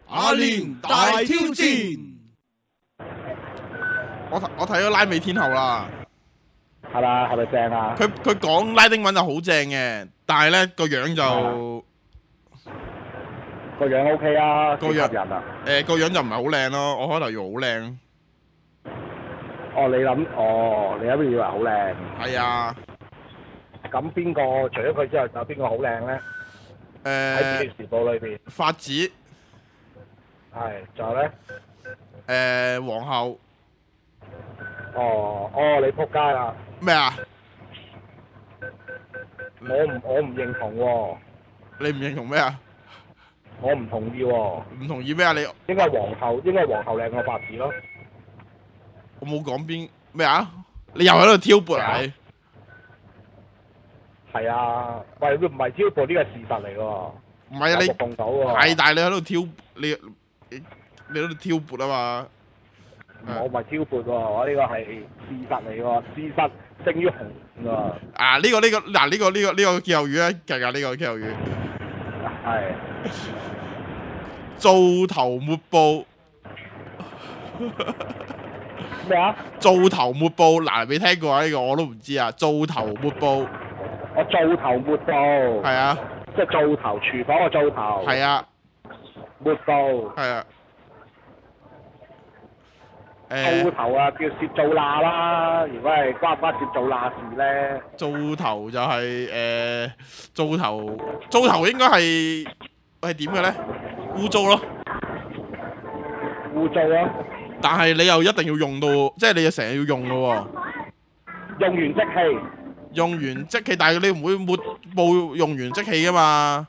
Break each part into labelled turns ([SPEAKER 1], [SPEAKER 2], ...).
[SPEAKER 1] 阿連大挑戰，
[SPEAKER 2] 我睇咗拉美天后啦，
[SPEAKER 3] 係嘛？係咪正啊？
[SPEAKER 2] 佢講拉丁文就好正嘅，但係咧個樣就
[SPEAKER 3] 個樣 OK 啊，
[SPEAKER 2] 個樣
[SPEAKER 3] 幾吸引啊！
[SPEAKER 2] 個樣就唔係好靚咯，我開頭以為好靚。
[SPEAKER 3] 哦，你諗以為好靚？
[SPEAKER 2] 係啊，
[SPEAKER 3] 咁邊個除咗佢之後，有邊個好靚咧？喺《自己時報》裏邊，
[SPEAKER 2] 法子
[SPEAKER 3] 係，仲有咧？
[SPEAKER 2] 皇后
[SPEAKER 3] 哦，你撲街啦！
[SPEAKER 2] 咩啊？
[SPEAKER 3] 我唔認同喎，
[SPEAKER 2] 你唔認同咩啊？
[SPEAKER 3] 我唔同意喎。
[SPEAKER 2] 唔同意咩啊？你
[SPEAKER 3] 應該皇后靚過法子咯。
[SPEAKER 2] 我冇講邊咩啊？你又喺度挑撥啊？你
[SPEAKER 3] 係啊，喂，唔係挑撥呢個事實嚟喎。
[SPEAKER 2] 唔係啊？你
[SPEAKER 3] 碰到喎。
[SPEAKER 2] 係，但係你喺度挑你喺度挑撥啊嘛？
[SPEAKER 3] 我唔係挑撥喎，我呢個係事實嚟喎，事實勝於雄喎。
[SPEAKER 2] 啊！呢個歇後語咧，計下呢個歇後語。
[SPEAKER 3] 係。
[SPEAKER 2] 做頭抹布。
[SPEAKER 3] 咩啊？
[SPEAKER 2] 做頭抹布，嗱，未聽過啊？呢個我都唔知啊。做頭抹布。
[SPEAKER 3] 我做頭抹布。
[SPEAKER 2] 係啊。
[SPEAKER 3] 即係做頭，廚房個做頭。
[SPEAKER 2] 係啊。
[SPEAKER 3] 抹布。
[SPEAKER 2] 係啊。
[SPEAKER 3] 做頭啊，叫攝做罅啦。如果係關唔關攝做罅事咧？
[SPEAKER 2] 做頭就係做頭應該係點嘅咧？污糟咯。
[SPEAKER 3] 污糟咯。
[SPEAKER 2] 但係你又一定要用到，即係你又成日要用咯喎。
[SPEAKER 3] 用完即棄。
[SPEAKER 2] 用完即棄，但係你唔會抹布用完即棄噶嘛？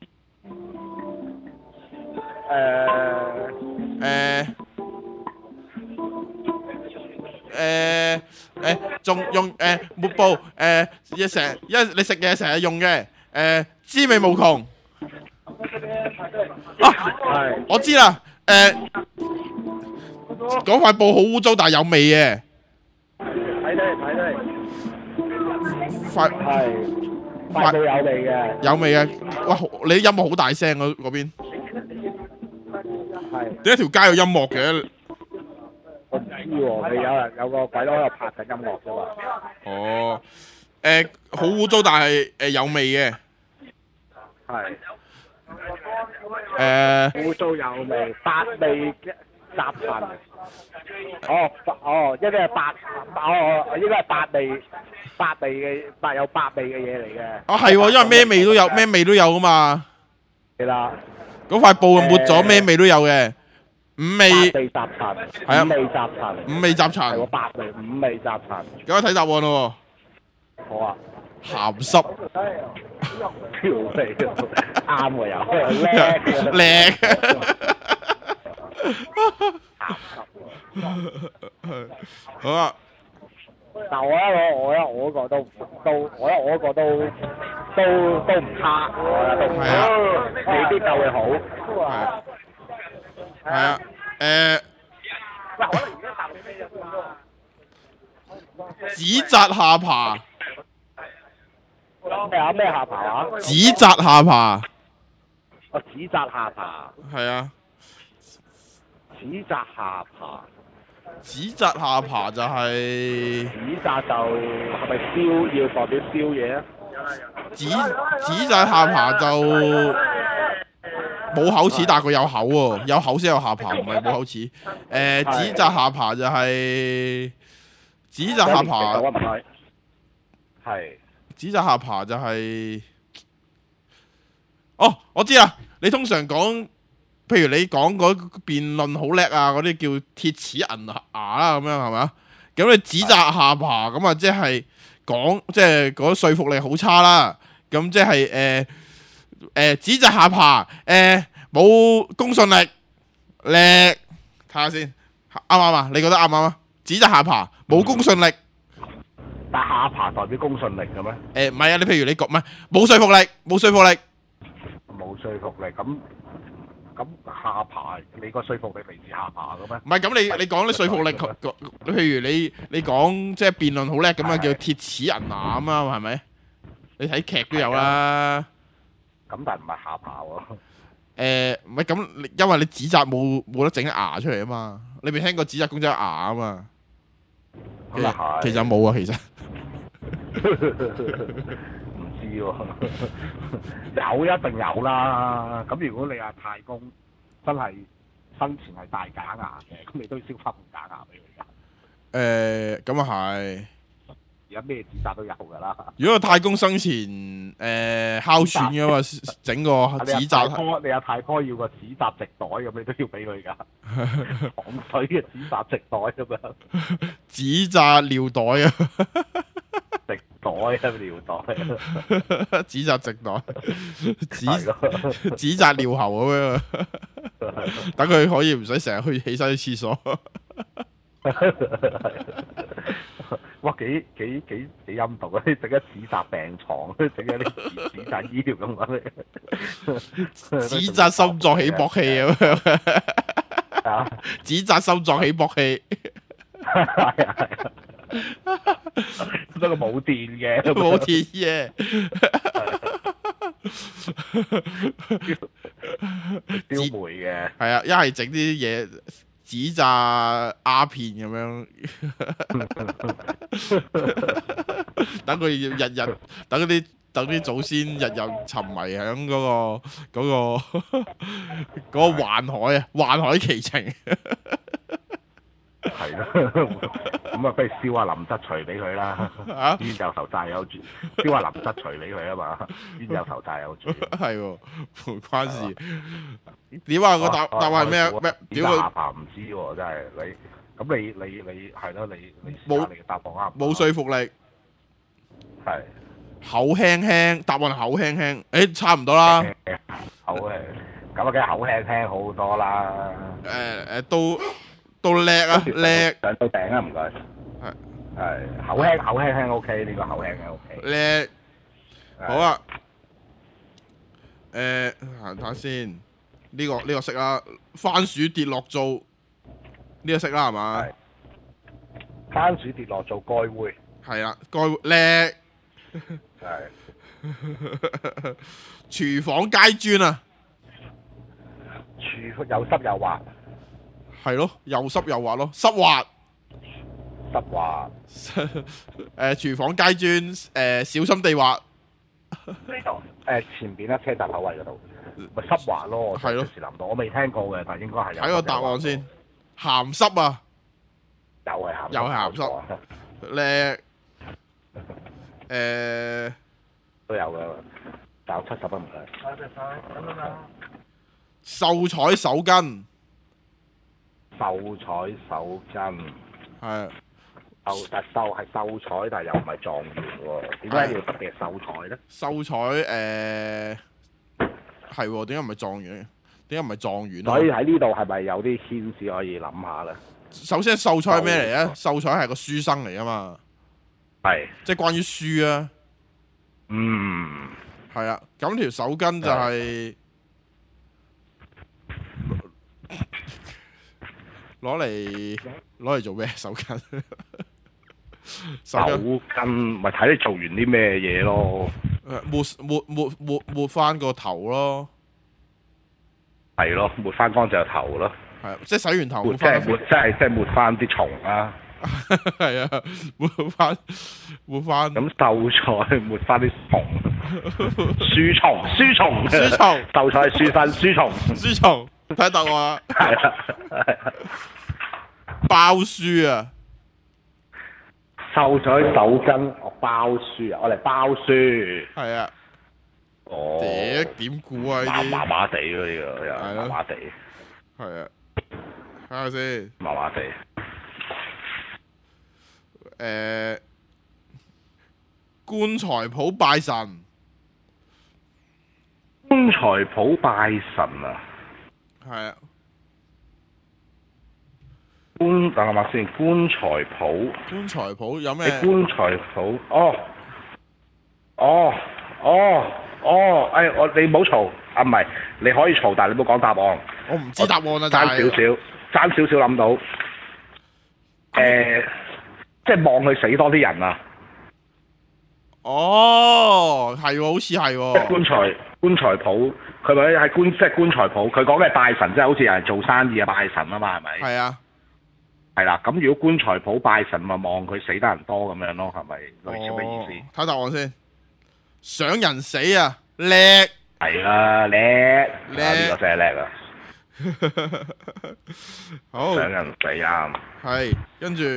[SPEAKER 2] 仲用抹布你食嘢成日用嘅滋味無窮。啊，我知啦，嗰塊布好污糟，但係有味嘅。
[SPEAKER 3] 睇嚟。
[SPEAKER 2] 塊
[SPEAKER 3] 布有味嘅。
[SPEAKER 2] 有味嘅，哇！你啲音樂好大聲嗰邊。
[SPEAKER 3] 係。
[SPEAKER 2] 點解條街有音樂嘅？
[SPEAKER 3] 我唔知喎，你有個鬼佬喺度拍緊音樂啫嘛。
[SPEAKER 2] 哦，好污糟，但係有味嘅。
[SPEAKER 3] 係。
[SPEAKER 2] 污
[SPEAKER 3] 糟有味，八味雜陳。應該係應該係八味有八味嘅嘢嚟嘅。
[SPEAKER 2] 啊，係喎，因為咩味都有噶嘛。
[SPEAKER 3] 係啦。
[SPEAKER 2] 嗰塊布抹咗咩味都有嘅。五味
[SPEAKER 3] 雜陳。
[SPEAKER 2] 係啊。
[SPEAKER 3] 五味雜陳。
[SPEAKER 2] 係喎，
[SPEAKER 3] 八味五味雜陳。
[SPEAKER 2] 咁睇答案咯喎。
[SPEAKER 3] 好啊。
[SPEAKER 2] 鹹濕。
[SPEAKER 3] 條脷啱喎又。
[SPEAKER 2] 靚。好啊。
[SPEAKER 3] 但我嗰個都唔差，未必夠佢好。
[SPEAKER 2] 係啊。指責下巴。
[SPEAKER 3] 咩下巴啊？
[SPEAKER 2] 指責下巴。
[SPEAKER 3] 指責下巴。
[SPEAKER 2] 係啊。
[SPEAKER 3] 指責下巴。
[SPEAKER 2] 指責下巴就係。
[SPEAKER 3] 指責就係咪要代表燒嘢啊？
[SPEAKER 2] 指責下巴就冇口齒，但係佢有口喎，有口先有下巴，唔係冇口齒。指責下巴就係。指責下巴。
[SPEAKER 3] 係。
[SPEAKER 2] 指責下巴就係。哦，我知啦。你通常講，譬如你講嗰辯論好叻啊，嗰啲叫鐵齒銀牙啦，咁樣係咪啊？咁你指責下巴咁啊，即係講即係嗰說服力好差啦。咁即係指責下巴冇公信力叻，睇下先啱唔啱啊？你覺得啱唔啱啊？指責下巴冇公信力。
[SPEAKER 3] 但下巴代表公信力嘅咩？
[SPEAKER 2] 唔係啊，你譬如你講咩冇說服力，冇說服力。
[SPEAKER 3] 冇說服力咁下巴，你個說服力嚟自下巴嘅咩？
[SPEAKER 2] 唔係咁，你講啲說服力，譬如你講即係辯論好叻咁啊，叫鐵齒銀牙啊嘛，係咪？你睇劇都有啦。
[SPEAKER 3] 咁但係唔係下巴喎。
[SPEAKER 2] 唔係咁，因為你紙紮冇得整牙出嚟啊嘛，你未聽過紙紮公仔有牙啊嘛？
[SPEAKER 3] 咁啊係。
[SPEAKER 2] 其實冇啊，其實
[SPEAKER 3] 唔知喎，有一定有啦。咁如果你話太公真係生前係戴假牙嘅，咁你都要燒翻副假牙俾佢㗎。
[SPEAKER 2] 咁啊係。
[SPEAKER 3] 而家咩紙紮都有㗎啦。
[SPEAKER 2] 如果個太公生前哮喘嘅嘛，整個紙紮。
[SPEAKER 3] 你阿太婆要個紙紮直袋咁，你都要俾佢㗎。糖水嘅紙紮直袋咁樣。
[SPEAKER 2] 紙紮尿袋啊！
[SPEAKER 3] 直袋啊，尿袋。
[SPEAKER 2] 紙紮直袋，紙紮尿喉咁樣，等佢可以唔使成日去起身去廁所。
[SPEAKER 3] 哇，幾陰毒啊！整一紙紮病床，整一啲紙紮醫療咁樣。
[SPEAKER 2] 紙紮心臟起搏器咁樣。
[SPEAKER 3] 啊！
[SPEAKER 2] 紙紮心臟起搏器。
[SPEAKER 3] 係啊！不過冇電嘅，
[SPEAKER 2] 冇電嘅。
[SPEAKER 3] 燒煤嘅。
[SPEAKER 2] 係啊，一係整啲嘢紙紮鴉片咁樣，等佢日等啲祖先日日沉迷喺嗰個幻海啊，幻海奇情。
[SPEAKER 3] 係咯，咁啊，不如燒下林則徐俾佢啦。冤有頭債有主，燒下林則徐俾佢啊嘛。冤有頭債有主。係
[SPEAKER 2] 喎，唔關事。點啊？個答案係咩啊？咩？屌佢！
[SPEAKER 3] 下巴唔知喎，真係你。咁你係咯，你試下你嘅答案啱。
[SPEAKER 2] 冇說服力。
[SPEAKER 3] 係。
[SPEAKER 2] 口輕輕，答案係口輕輕。誒，差唔多啦。
[SPEAKER 3] 口輕，咁啊，梗係口輕輕好多啦。
[SPEAKER 2] 都叻啊，叻
[SPEAKER 3] 上到頂啊，唔該。係口輕輕 OK，呢個口輕輕 OK。
[SPEAKER 2] 叻，好啊。行睇下先，呢個識啦，番薯跌落灶，呢個識啦係嘛？
[SPEAKER 3] 番薯跌落灶該會。係
[SPEAKER 2] 啊，該叻。
[SPEAKER 3] 係。
[SPEAKER 2] 廚房階磚啊！
[SPEAKER 3] 又濕又滑。
[SPEAKER 2] 係咯，又濕又滑咯，濕滑。
[SPEAKER 3] 濕滑。
[SPEAKER 2] 廚房階磚，小心地滑。
[SPEAKER 3] 呢度前邊咧車站口位嗰度，咪濕滑咯。係咯。時諗到，我未聽過嘅，但係應該係有。睇個答案先，鹹濕啊！又係鹹濕。叻。都有嘅，搞70蚊唔該。多謝晒，咁樣啦。
[SPEAKER 2] 秀才手巾。
[SPEAKER 3] 秀才手巾。係。但係秀才，但係又唔係狀元喎。點解要特別係秀才咧？秀才係喎，點解唔係狀元？點解唔係狀元？所以喺呢度係咪有啲牽絲可以諗下咧？首先，秀才係咩嚟咧？秀才係個書生嚟啊嘛。係。即係關於書啊。嗯。係啊，咁條手巾就係攞嚟做咩？手巾。手巾咪睇你做完啲咩嘢咯。抹翻個頭咯。係咯，抹翻乾淨個頭咯。係，即係洗完頭抹翻。即係抹翻啲蟲啦。係啊，抹翻。咁秀才抹翻啲蟲。書蟲。秀才書生書蟲。睇答案啊。係啊。包書啊。秀才手巾，我包書啊！我嚟包書。係啊。哦。點估啊？呢啲麻麻地喎，呢個又麻麻地。係啊。睇下先。麻麻地。棺材鋪拜神。棺材鋪拜神啊！係啊。等下嘛先，棺材鋪。棺材鋪有咩？棺材鋪，你唔好嘈啊！唔係，你可以嘈，但係你唔好講答案。我唔知答案啊，爭少少諗到。即係望佢死多啲人啊！
[SPEAKER 2] 哦，係喎，好似係喎。
[SPEAKER 4] 棺材鋪，佢咪喺即係棺材鋪，佢講嘅拜神即係好似人做生意啊拜神啊嘛，係咪？
[SPEAKER 2] 係啊。
[SPEAKER 4] 係啦，咁如果棺材鋪拜神咪望佢死得人多咁樣咯，係咪類似嘅意思？
[SPEAKER 2] 睇答案先，想人死啊，叻。
[SPEAKER 4] 係啦，叻，呢個真係叻啊！
[SPEAKER 2] 好，
[SPEAKER 4] 想人死啱。
[SPEAKER 2] 係，跟住，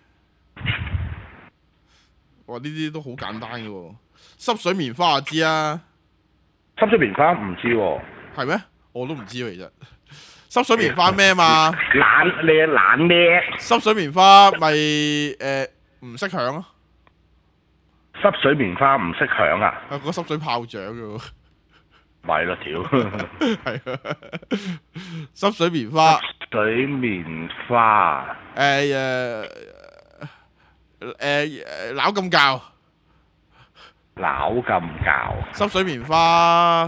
[SPEAKER 2] 哇！呢啲都好簡單嘅喎，濕水棉花我知啊。
[SPEAKER 4] 濕水棉花唔知喎。
[SPEAKER 2] 係咩？我都唔知喎，其實。濕水棉花咩嘛？
[SPEAKER 4] 懶叻。
[SPEAKER 2] 濕水棉花咪唔識響咯。
[SPEAKER 4] 濕水棉花唔識響啊？
[SPEAKER 2] 係個濕水炮仗嘅喎。
[SPEAKER 4] 咪咯，屌！
[SPEAKER 2] 係啊，濕水棉花。
[SPEAKER 4] 濕水棉花。
[SPEAKER 2] 扭咁教。
[SPEAKER 4] 扭咁教。
[SPEAKER 2] 濕水棉花。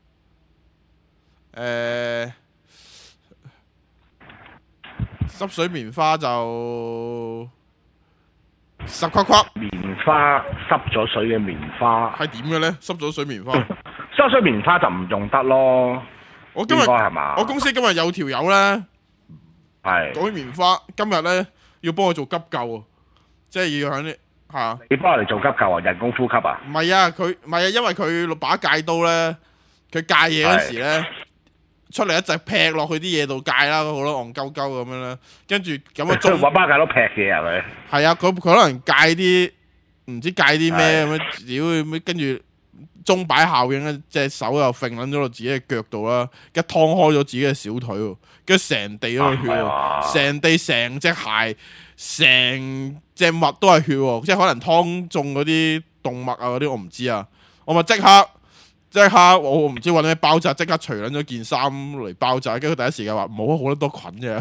[SPEAKER 2] 濕水棉花就濕框框。
[SPEAKER 4] 棉花濕咗水嘅棉花
[SPEAKER 2] 係點嘅咧？濕咗水棉花，
[SPEAKER 4] 濕水棉花就唔用得咯。
[SPEAKER 2] 我今日
[SPEAKER 4] 係嘛？
[SPEAKER 2] 我公司今日有條友咧，
[SPEAKER 4] 係
[SPEAKER 2] 講起棉花，今日咧要幫佢做急救啊，即係要響啲吓。
[SPEAKER 4] 你幫我哋做急救啊？人工呼吸啊？
[SPEAKER 2] 唔係啊，佢唔係啊，因為佢把戒刀咧，佢戒嘢嗰時咧。出嚟一隻劈落去啲嘢度戒啦，好咯，戇鳩鳩咁樣啦，跟住咁啊中
[SPEAKER 4] 揾把戒刀劈嘢啊佢。係
[SPEAKER 2] 啊，佢可能戒啲唔知戒啲咩咁樣，屌咩，跟住鐘擺效應咧，隻手又揈撚咗落自己嘅腳度啦，一劏開咗自己嘅小腿喎，跟住成地都係血喎，成地成隻鞋成隻襪都係血喎，即係可能劏中嗰啲動物啊嗰啲，我唔知啊，我咪即刻我唔知揾咩包紮，即刻除撚咗件衫嚟包紮，跟住第一時間話唔好，好得多菌嘅。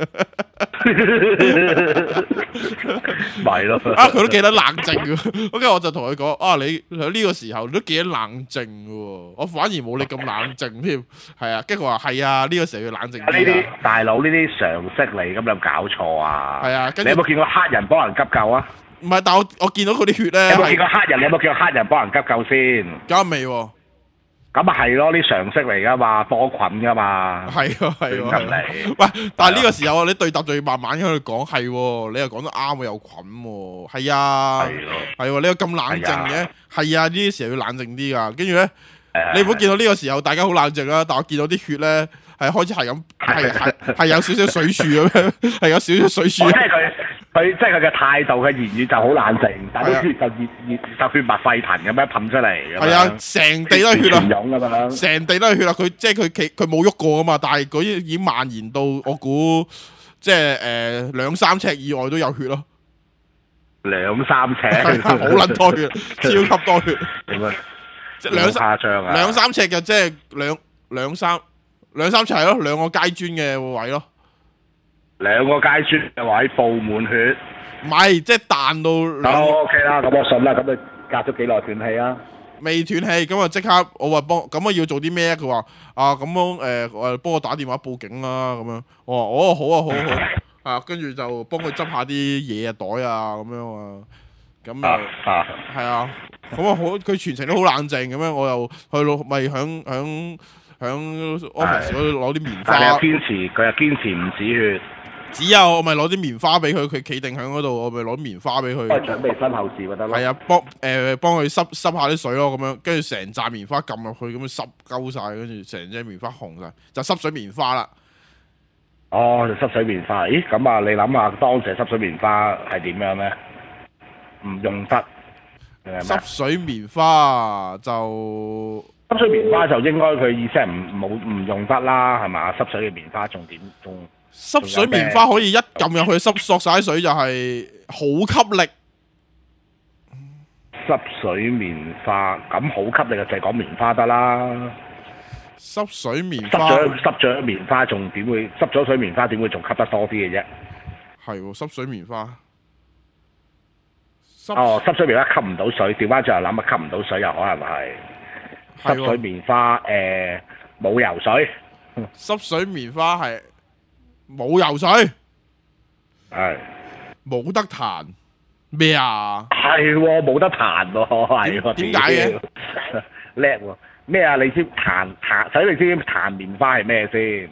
[SPEAKER 4] 咪咯。
[SPEAKER 2] 啊，佢都記得冷靜嘅。跟住我就同佢講：啊，你喺呢個時候你都記得冷靜嘅喎，我反而冇你咁冷靜添。係啊，跟住佢話係啊，呢個時候要冷靜啲。
[SPEAKER 4] 呢啲大佬呢啲常識嚟，咁有冇搞錯啊？
[SPEAKER 2] 係啊，
[SPEAKER 4] 你有冇見過黑人幫人急救啊？
[SPEAKER 2] 唔係，但我見到佢啲血咧。
[SPEAKER 4] 有冇見過黑人？你有冇見過黑人幫人急救先？
[SPEAKER 2] 梗未喎。
[SPEAKER 4] 咁啊係咯，啲常識嚟噶嘛，多菌噶嘛。
[SPEAKER 2] 係喎。喂，但係呢個時候你對答就要慢慢喺度講，係喎，你又講得啱喎，有菌喎，係啊，係喎，你又咁冷靜嘅，係啊，呢啲時候要冷靜啲噶。跟住咧，你唔好見到呢個時候大家好冷靜啦，但我見到啲血咧係開始係咁，係有少少水柱咁樣，係有少少水柱。
[SPEAKER 4] 佢即係佢嘅態度嘅言語就好冷靜，但啲血就熱血脈沸騰咁樣噴出嚟。
[SPEAKER 2] 係啊，成地都係血
[SPEAKER 4] 啊！
[SPEAKER 2] 成地都係血啦！佢即係佢冇喐過啊嘛，但係嗰啲已經蔓延到我估即係2-3尺以外都有血咯。
[SPEAKER 4] 2-3尺，
[SPEAKER 2] 好撚多血，超級多血。即係
[SPEAKER 4] 誇張啊
[SPEAKER 2] ！2-3尺嘅即係兩三尺係咯，2個階磚嘅位咯。
[SPEAKER 4] 2個階磚嘅位布滿血，
[SPEAKER 2] 唔係即係彈到。
[SPEAKER 4] OK 啦，咁我信啦。咁你隔咗幾耐斷氣啊？
[SPEAKER 2] 未斷氣，咁啊即刻我話咁我要做啲咩？佢話啊咁樣幫我打電話報警啦咁樣。我話哦好啊，跟住就幫佢執下啲嘢袋啊咁樣啊。咁係啊，咁啊好，佢全程都好冷靜咁樣，我又去到咪響 office 嗰度攞啲棉花。
[SPEAKER 4] 但係佢又堅持唔止血。
[SPEAKER 2] 只有我咪攞啲棉花俾佢，佢企定喺嗰度，我咪攞棉花俾佢。
[SPEAKER 4] 準備身後事咪得咯。
[SPEAKER 2] 係啊，幫佢濕下啲水咯，咁樣跟住成紮棉花撳入去，咁樣濕鳩晒，跟住成隻棉花紅晒，就濕水棉花啦。
[SPEAKER 4] 哦，就濕水棉花。咦，咁啊，你諗下當時濕水棉花係點樣咧？唔用得。
[SPEAKER 2] 濕水棉花就
[SPEAKER 4] 應該佢意思係唔用得啦，係嘛？濕水嘅棉花仲
[SPEAKER 2] 濕水棉花可以一撳入去索晒水就係好吸力。
[SPEAKER 4] 濕水棉花咁好吸力就係講棉花得啦。
[SPEAKER 2] 濕水棉花
[SPEAKER 4] 濕咗棉花仲點會濕咗水棉花點會仲吸得多啲嘅啫？
[SPEAKER 2] 係喎，濕水棉花。
[SPEAKER 4] 濕水棉花吸唔到水，調翻轉頭諗啊，吸唔到水又可能係濕水棉花冇游水。
[SPEAKER 2] 濕水棉花係。冇游水，
[SPEAKER 4] 係
[SPEAKER 2] 冇得彈， 咩啊？
[SPEAKER 4] 係喎，冇得彈喎，係喎。
[SPEAKER 2] 點解嘅？
[SPEAKER 4] 叻喎！咩啊？你知彈，使你知唔知彈棉花係咩先？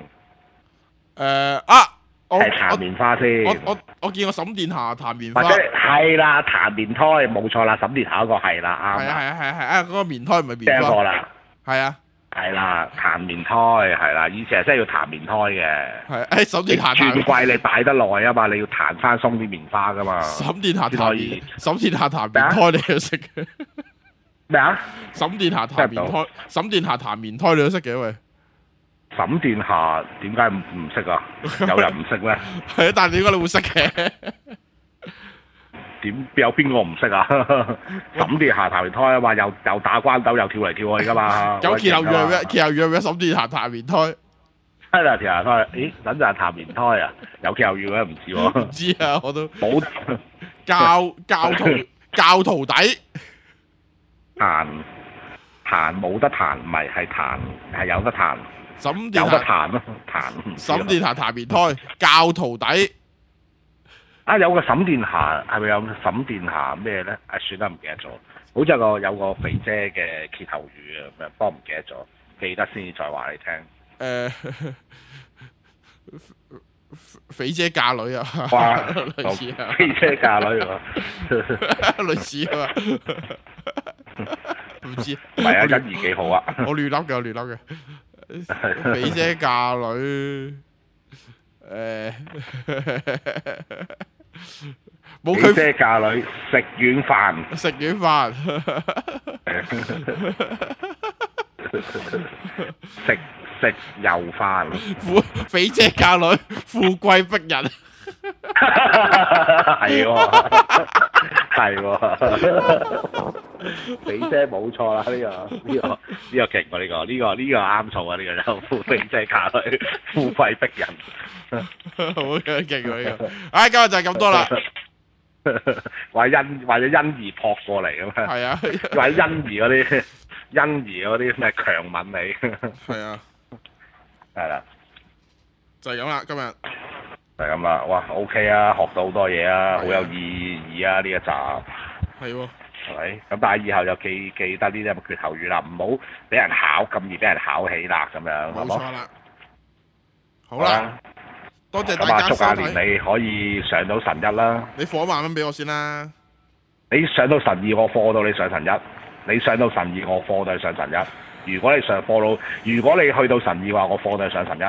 [SPEAKER 4] 係彈棉花先。
[SPEAKER 2] 我見過沈殿霞彈棉花。
[SPEAKER 4] 或者係啦，彈棉胎冇錯啦，沈殿霞嗰個係啦，啱。
[SPEAKER 2] 係啊，嗰個棉胎唔係棉花。
[SPEAKER 4] 聽過啦。
[SPEAKER 2] 係啊。
[SPEAKER 4] 係啦，彈棉胎係啦，以前係真係要彈棉胎嘅。
[SPEAKER 2] 係，沈殿霞
[SPEAKER 4] 轉季你擺得耐啊嘛，你要彈翻鬆啲棉花噶嘛。
[SPEAKER 2] 沈殿霞彈棉胎你都識嘅。
[SPEAKER 4] 咩啊？
[SPEAKER 2] 沈殿霞彈棉胎你都識嘅喂。
[SPEAKER 4] 沈殿霞點解唔識啊？有人唔識咩？
[SPEAKER 2] 係啊，但係點解你會識嘅？
[SPEAKER 4] 點有邊個唔識啊？沈殿霞彈棉胎啊嘛，又打關斗又跳嚟跳去噶嘛。
[SPEAKER 2] 有歇後語咩？歇後語咩？沈殿霞彈棉胎。
[SPEAKER 4] 係啦，田下胎。咦，沈殿霞彈棉胎啊？有歇後語咩？唔知喎。
[SPEAKER 2] 唔知啊，我都
[SPEAKER 4] 冇
[SPEAKER 2] 教徒弟。
[SPEAKER 4] 彈冇得彈，唔係彈係有得彈。
[SPEAKER 2] 沈殿霞
[SPEAKER 4] 有得彈咯，彈。
[SPEAKER 2] 沈殿霞彈棉胎教徒弟。
[SPEAKER 4] 啊，有個沈殿霞係咪有沈殿霞咩咧？算啦，唔記得咗。好似有個肥姐嘅歇後語啊，咁樣，不過唔記得咗，記得先至再話你聽。
[SPEAKER 2] 肥姐嫁女啊！
[SPEAKER 4] 哇，
[SPEAKER 2] 類似啊，
[SPEAKER 4] 肥姐嫁女啊，
[SPEAKER 2] 類似啊，唔知。
[SPEAKER 4] 唔係啊，欣宜幾好啊！
[SPEAKER 2] 我亂笠嘅。肥姐嫁女，冇佢。
[SPEAKER 4] 肥姐嫁女食軟飯，食油飯。
[SPEAKER 2] 肥姐嫁女富貴逼人。
[SPEAKER 4] 係喎，肥姐冇錯啦，呢個勁喎，呢個啱數啊，呢個就肥姐嫁女富貴逼人。
[SPEAKER 2] 好勁喎呢個。唉，今日就係咁多啦。
[SPEAKER 4] 或者欣宜撲過嚟咁啊。
[SPEAKER 2] 係啊。
[SPEAKER 4] 或者欣宜嗰啲咩強吻你。係
[SPEAKER 2] 啊。
[SPEAKER 4] 係啦。
[SPEAKER 2] 就係咁啦，今日。
[SPEAKER 4] 就係咁啦，哇 OK 啊，學到好多嘢啊，好有意義啊呢一集。
[SPEAKER 2] 係喎。
[SPEAKER 4] 係咪？咁但係以後就記得呢啲咁嘅歇後語啦，唔好俾人考咁易俾人考起啦，咁樣。
[SPEAKER 2] 冇錯啦。好啦。多謝大家收睇。
[SPEAKER 4] 祝阿年你可以上到神一啦。
[SPEAKER 2] 你放1萬蚊俾我先啦。
[SPEAKER 4] 你上到神二，我課到你上神一；你上到神二，我課到你上神一。如果你去到神二嘅話，我課到你上神一。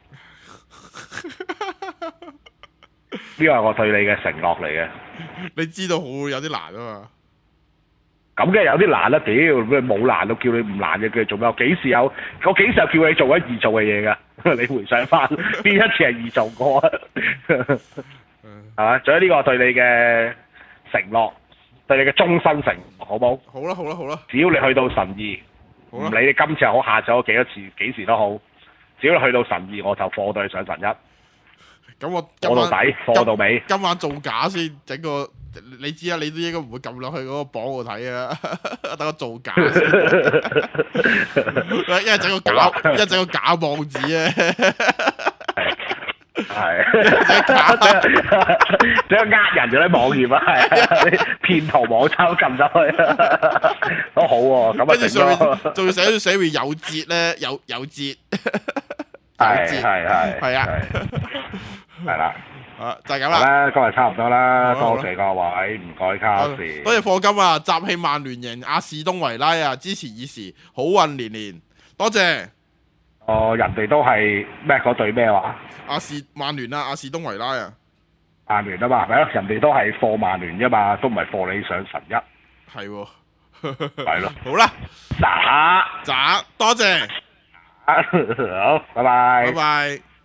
[SPEAKER 4] 呢個係我對你嘅承諾嚟嘅。
[SPEAKER 2] 你知道會有啲難啊嘛？
[SPEAKER 4] 咁嘅有啲難啦，屌咩冇難到叫你唔難嘅，叫你做咩？我幾時有叫你做緊易做嘅嘢噶？你回想翻邊一次係易做過啊？係嘛？仲有呢個對你嘅承諾，對你嘅終身承諾，好冇？
[SPEAKER 2] 好啦。
[SPEAKER 4] 只要你去到神二，唔理你今次好，下次好幾多次，幾時都好，只要你去到神二，我就課到你上神一。
[SPEAKER 2] 咁我
[SPEAKER 4] 課到底，課到尾。
[SPEAKER 2] 今晚做假先整個，你知啊，你都應該唔會撳落去嗰個榜度睇啊。等我做假先，一係整個假網址啊。
[SPEAKER 4] 係，整個呃人咗啲網頁啊，係騙徒網站撳咗去，都好喎。咁啊，
[SPEAKER 2] 跟住上面仲要寫會有節咧，有節。係啊。
[SPEAKER 4] 係啦，
[SPEAKER 2] 就係咁啦。
[SPEAKER 4] 今日差唔多啦，多謝各位，唔該卡士，
[SPEAKER 2] 多謝課金啊！集氣曼聯贏阿士東維拉啊！支持以時，好運連連，多謝。
[SPEAKER 4] 人哋都係咩嗰隊咩話？
[SPEAKER 2] 曼聯啊，阿士東維拉啊。
[SPEAKER 4] 曼聯啊嘛，係咪啊？人哋都係課曼聯啫嘛，都唔係課你上神一。
[SPEAKER 2] 係喎。
[SPEAKER 4] 係咯。
[SPEAKER 2] 好啦。多謝。
[SPEAKER 4] 好，拜拜。
[SPEAKER 2] 拜拜。